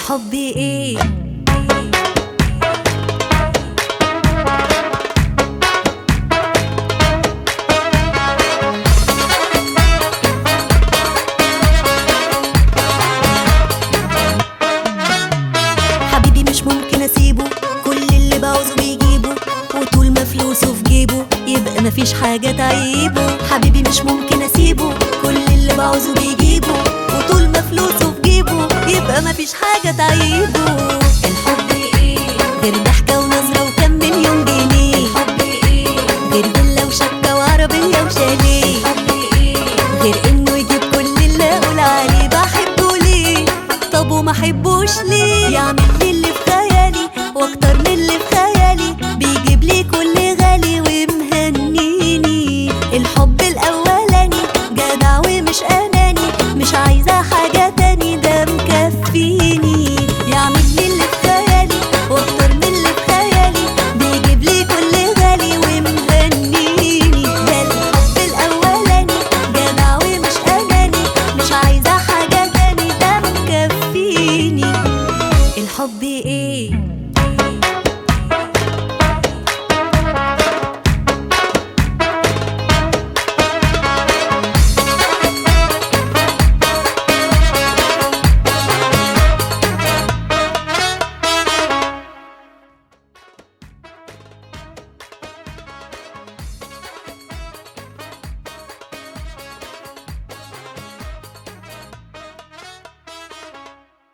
الحب ايه؟ حبيبي مش ممكن اسيبه، كل اللي بعوزه بيجيبه، وطول ما فلوسه في جيبه يبقى مفيش حاجة تعيبه. حبيبي مش ممكن اسيبه، كل اللي بعوزه بيجيبه، وطول ما فلوسه في جيبه يبقى مفيش حاجة تعيبه. الحب ايه غير ضحكة ونظرة وكم مليون جنيه؟ الحب ايه غير فيلا وشقة وعربية وشاليه؟ الحب ايه غير انه يجيب كل اللي اقول عليه بحبه ليه؟ طب وما احبوش ليه؟ يعمل لي اللي في خيالي واكتر من اللي في خيالي، بيجيب لي كل غالي ومهنيني. الحب الاولاني جدع ومش اناني، مش عايزة حاجة تاني ده مكفيني. يعمل لي اللي في خيالي واكتر من اللي في خيالي، بيجيب لي كل غالي ومهنيني. ده الحب الاولاني جدع ومش اناني، مش عايزة حاجة تاني ده مكفيني. الحب ايه؟